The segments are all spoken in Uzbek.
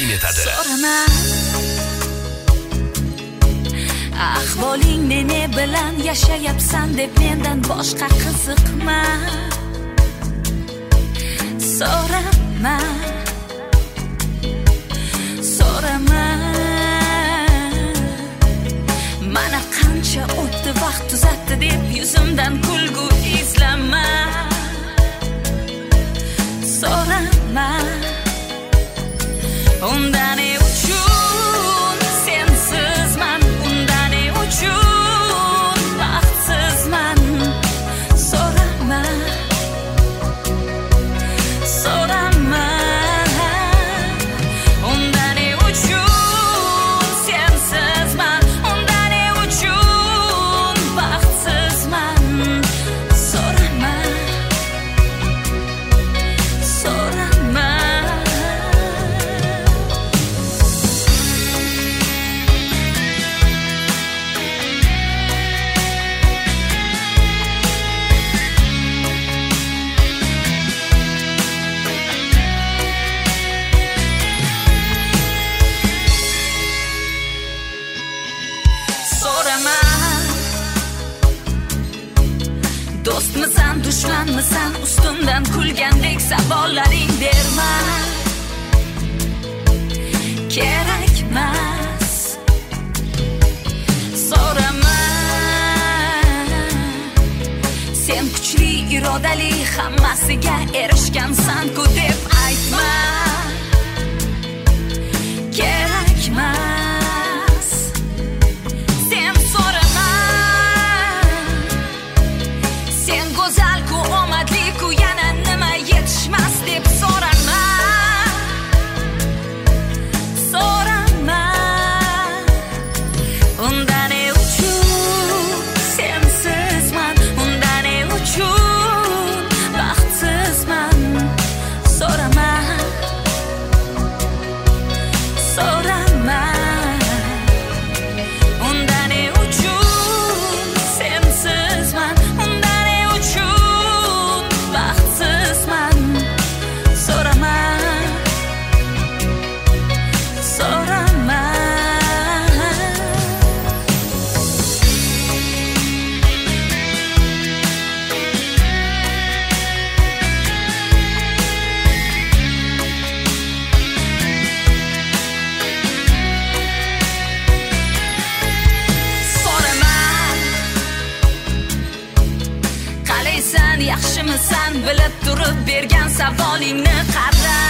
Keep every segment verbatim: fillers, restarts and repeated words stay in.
etadi. So'raman ahvolingni ne bilan yashayapsan deb mendan boshqa qiziqma. So'raman So'raman mana qancha o'tdi vaqt uzatdi deb yuzimdan kulgu izlama. So'raman undan ne uchun sensizman, undan ne uchun baxtsizman. So'raman So'raman undan ne uchun sensizman, undan ne uchun baxtsizman. So'raman So'raman So'raman do'stmisan, dushmanmisan, ustimdan kulgandek savollaring berma. Kerakmas. So'raman sen kuchli, irodali, hammasiga erishgansan-ku deb aytma. Kerakmas. Sen so'raman sen go'zal-ku, omadli-ku, yana nima yetishmas deb so'raman. So'raman undan ne uchun sensizman, undan ne uchun baxtsizman. So'raman So'raman undan ne uchun sensizman, undan ne uchun baxtsizman. So'raman So'raman So'raman qalaysan, yaxshimisan, bilib turib bergan savolingni qara.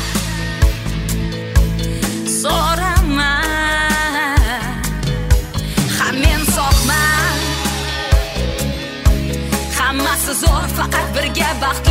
So'raman ha men sog'man, hammasi zo'r, faqat birga baxt